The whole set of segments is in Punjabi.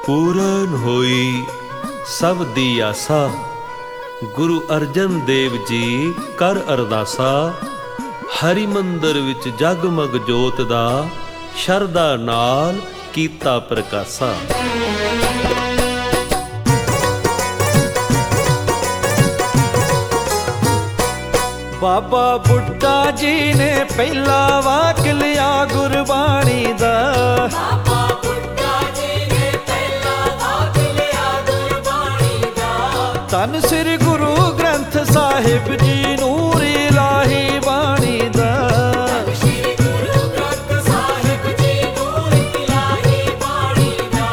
ਪੂਰਨ ਹੋਈ ਸਭ ਦੀ ਆਸਾ, ਗੁਰੂ ਅਰਜਨ ਦੇਵ ਜੀ ਕਰ ਅਰਦਾਸਾ। ਹਰੀ ਮੰਦਰ ਵਿੱਚ ਜਗਮਗ ਜੋਤ ਦਾ, ਸ਼ਰਧਾ ਨਾਲ ਕੀਤਾ ਪ੍ਰਕਾਸ਼ਾ। ਬਾਬਾ ਬੁੱਢਾ ਜੀ ਨੇ ਪਹਿਲਾ ਵਾਕ ਲਿਆ ਗੁਰਬਾਣੀ ਦਾ। ਬਾਬਾ ਬੁੱਢਾ ਜੀ ਨੇ ਪਹਿਲਾ ਵਾਕ ਲਿਆ ਗੁਰਬਾਣੀ ਦਾ। ਧੰਨ ਸ੍ਰੀ ਗੁਰੂ ਗ੍ਰੰਥ ਸਾਹਿਬ ਜੀ ਨੂਰ ਇਲਾਹੀ ਬਾਣੀ ਦਾ। ਧੰਨ ਸ੍ਰੀ ਗੁਰੂ ਗ੍ਰੰਥ ਸਾਹਿਬ ਜੀ ਨੂਰ ਇਲਾਹੀ ਬਾਣੀ ਦਾ।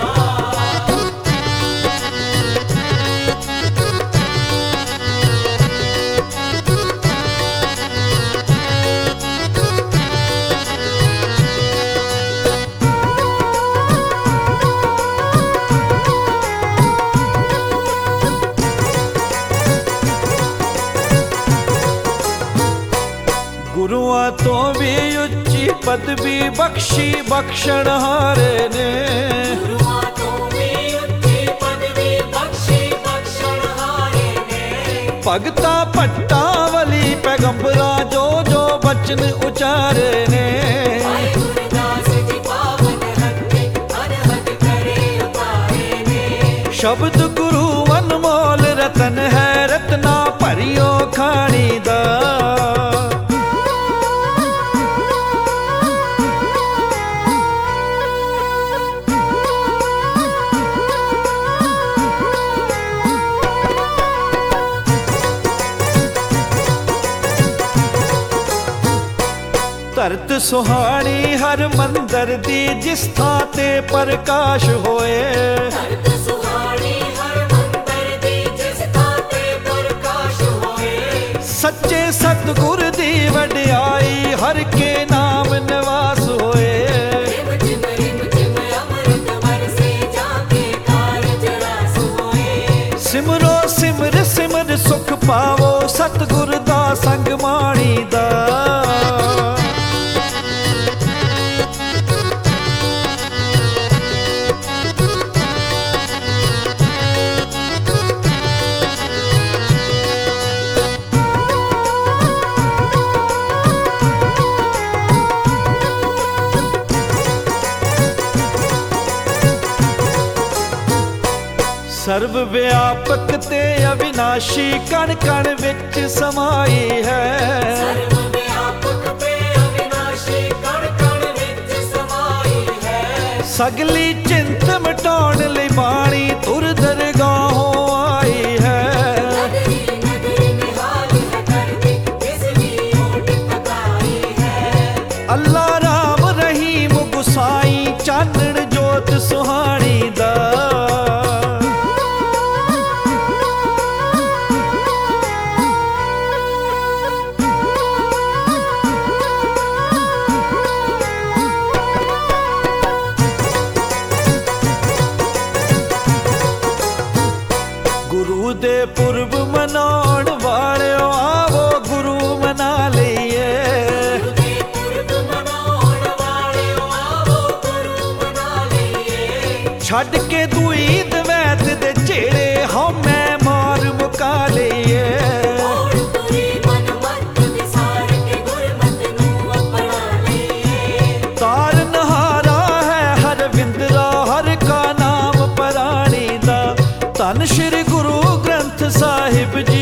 ਗੁਰੂਆਂ ਤੋਂ ਵੀ ਉੱਚੀ ਪਦਵੀ ਬਖਸ਼ੀ ਬਖਸ਼ਣਹਾਰੇ ਨੇ। ਗੁਰੂਆਂ ਤੋਂ ਵੀ ਉੱਚੀ ਪਦਵੀ ਬਖਸ਼ੀ ਬਖਸ਼ਣਹਾਰੇ ਨੇ। ਭਗਤਾ ਭੱਟਾਵਲੀ ਪੈਗੰਬਰਾਂ ਜੋ ਜੋ ਬਚਨ ਉਚਾਰੇ ਨੇ। ਭਾਈ ਗੁਰਦਾਸ ਜੀ ਪਾਵਨ ਹੱਥੇ ਅਨਹਦ ਕਰੇ ਉਤਾਰੇ ਨੇ। ਸ਼ਬਦ ਗੁਰੂ ਅਨਮੋਲ ਰਤਨ ਹੈ, ਰਤਨਾ ਭਰਿਓ ਖਾਣੀ ਦਾ। ਧਰਤ ਸੁਹਾਣੀ ਹਰ ਮੰਦਰ ਦੀ, ਜਿਸ ਥਾਂ ਤੇ ਪ੍ਰਕਾਸ਼ ਹੋਏ। ਧਰਤ ਸੁਹਾਣੀ ਹਰ ਮੰਦਰ ਦੀ, ਜਿਸ ਥਾਂ ਤੇ ਪ੍ਰਕਾਸ਼ ਹੋਏ। ਸੱਚੇ ਸਤਿਗੁਰ ਦੀ ਵਡਿਆਈ, ਹਰ ਕੇ ਨਾਮ ਨਿਵਾਸ ਹੋਏ। ਰਿਮ ਝਿਮ ਅੰਮ੍ਰਿਤ ਵਰਸੇ, ਜਾ ਕੇ ਕਾਰਜ ਰਸ ਹੋਏ। ਸਿਮਰੋ ਸਿਮਰ ਸਿਮਰ ਸੁਖ ਪਾਵੋ, ਸਤਿਗੁਰ ਦਾ ਸੰਗ ਮਾਣੀ ਦਾ। ਸਰਬ ਵਿਆਪਕ ਤੇ ਅਵਿਨਾਸ਼ੀ, ਕਣ ਕਣ ਵਿੱਚ ਸਮਾਈ ਹੈ। ਸਰਬ ਵਿਆਪਕ ਤੇ ਅਵਿਨਾਸ਼ੀ, ਕਣ ਕਣ ਵਿੱਚ ਸਮਾਈ ਹੈ। ਸਗਲੀ ਚਿੰਤ ਮਿਟਾਉਣ ਲਈ ਬਾਣੀ ਤੁਰ ਦਰਗਾਹੋਂ ਆਈ ਹੈ। ਨਗਰੀ ਨਗਰੀ ਨਿਹਾਲ ਹੈ ਕਰਦੀ, ਇਸ ਦੀ ਓਟ ਪਕਾਈ ਹੈ। ਅੱਲਾ ਰਾਮ ਰਹੀਮ ਗੁਸਾਈ, ਚਾਨਣ ਜੋਤ ਸੁਹਾਣੀ ਦਾ। ਗੁਰੂ ਦੇ ਪੁਰਬ ਮਨਾਉਣ ਵਾਲਿਓ, ਆਵੋ ਗੁਰੂ ਮਨਾ ਲਈਏ। ਗੁਰੂ ਦੇ ਪੁਰਬ ਮਨਾਉਣ ਵਾਲਿਓ, ਆਵੋ ਗੁਰੂ ਮਨਾ ਲਈਏ। ਛੱਡ ਕੇ ਦੂਈ ਦਵੈਤ ਦੇ ਝੇੜੇ, ਹਉਮੈ ਮਾਰ ਮੁਕਾ ਲਈਏ। ਔੜ ਤੁਰੀ ਮਨ ਮਤ ਵਿਸਾਰ ਕੇ, ਗੁਰਮਤਿ ਨੂੰ ਅਪਣਾ ਲਈਏ। ਤਾਰਨਹਾਰਾ ਹੈ ਹਰ ਵਿੰਦਰਾ, ਹਰ ਕਾ ਨਾਮ ਪਰਾਣੀ ਦਾ। ਧੰਨ ਸ੍ਰੀ ਗੁਰੂ ਗ੍ਰੰਥ ਸਾਹਿਬ ਜੀ